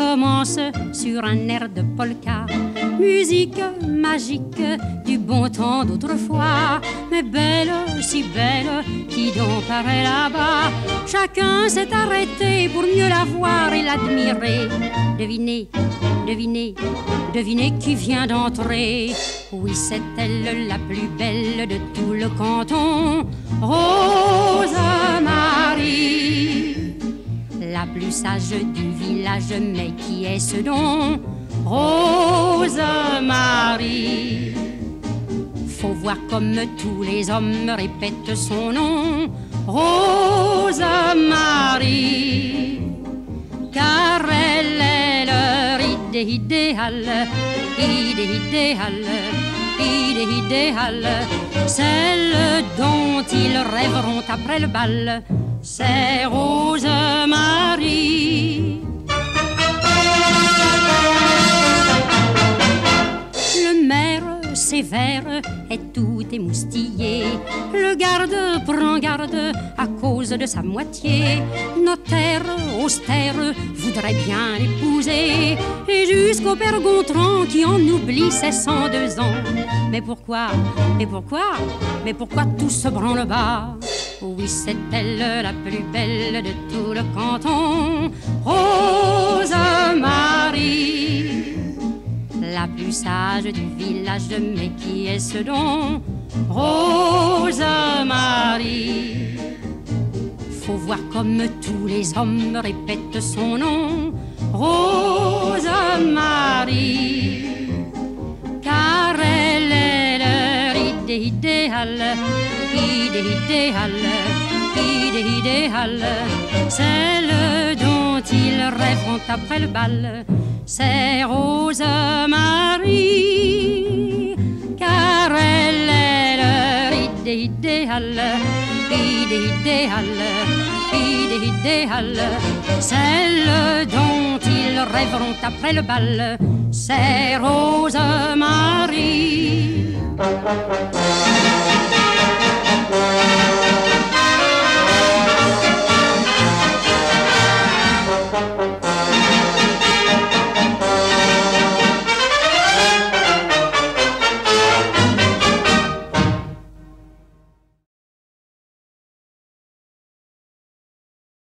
commence sur un air de polka. Musique magique du bon temps d'autrefois. Mais belle, si belle, qui donc paraît là-bas. Chacun s'est arrêté pour mieux la voir et l'admirer. Devinez, devinez, devinez qui vient d'entrer. Oui, c'est elle la plus belle de tout le canton, Rose-Marie. La plus sage du village, mais qui est ce nom? Rose-Marie. Faut voir comme tous les hommes répètent son nom, Rose-Marie. Car elle est leur idéal, idéal, idéal, celle dont ils rêveront après le bal. C'est Rose-Marie. Le maire sévère est tout émoustillé. Le garde prend garde à cause de sa moitié. Notaire austère voudrait bien l'épouser, et jusqu'au père Gontran qui en oublie ses 102 ans. Mais pourquoi, mais pourquoi, mais pourquoi tout ce branle-bas? Oui, c'est elle la plus belle de tout le canton, Rose-Marie. La plus sage du village, mais qui est ce don? Rose-Marie. Faut voir comme tous les hommes répètent son nom, Rose-Marie. Car elle est leur idéal, idéal, idéal, celle dont ils rêveront après le bal. C'est Rose-Marie, car elle est leur idéal, idéal, idéal, celle dont ils rêveront après le bal. C'est Rose-Marie.